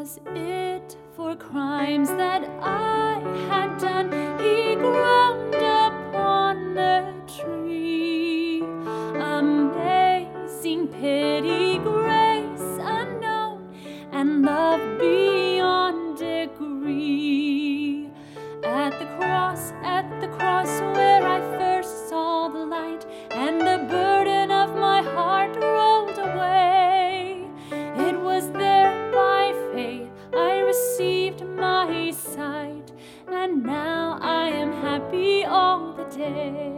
was it for crimes that I had done? He groaned upon the tree. Amazing pity, grace unknown, and love beyond degree. At the cross where I first saw the light, and the burden of my heart rolled away. It was there by faith I received my sight, and now I am happy all the day.